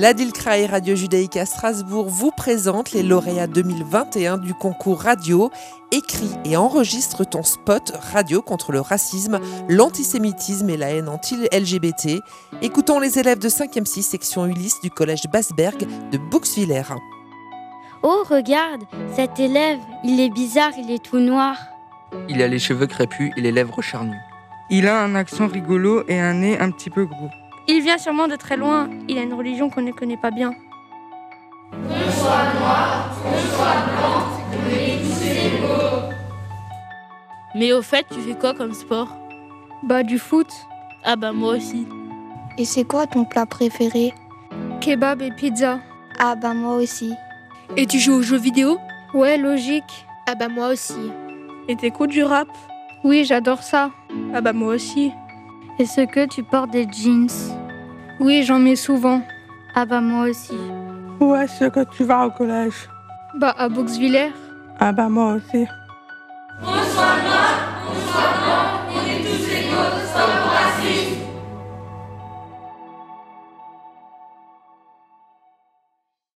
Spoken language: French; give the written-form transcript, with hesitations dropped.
L'Adilkra et Radio Judaïka Strasbourg vous présente les lauréats 2021 du concours radio. Écris et enregistre ton spot radio contre le racisme, l'antisémitisme et la haine anti-LGBT. Écoutons les élèves de 5e 6 section Ulysse du collège Basberg de Bouxwiller. Oh, regarde, cet élève, il est bizarre, il est tout noir. Il a les cheveux crépus et les lèvres charnues. Il a un accent rigolo et un nez un petit peu gros. Il vient sûrement de très loin. Il a une religion qu'on ne connaît pas bien. Qu'on soit noir, qu'on soit blanc, on est tous égaux. Mais au fait, tu fais quoi comme sport ? Bah du foot. Ah bah moi aussi. Et c'est quoi ton plat préféré ? Kebab et pizza. Ah bah moi aussi. Et tu joues aux jeux vidéo ? Ouais, logique. Ah bah moi aussi. Et t'écoutes du rap ? Oui, j'adore ça. Ah bah moi aussi. Est-ce que tu portes des jeans ? Oui, j'en mets souvent. Ah bah moi aussi. Où est-ce que tu vas au collège ? Bah à Bouxwiller. Ah bah moi aussi. Qu'on soit noir, qu'on soit blanc, on est tous égaux, sans racisme.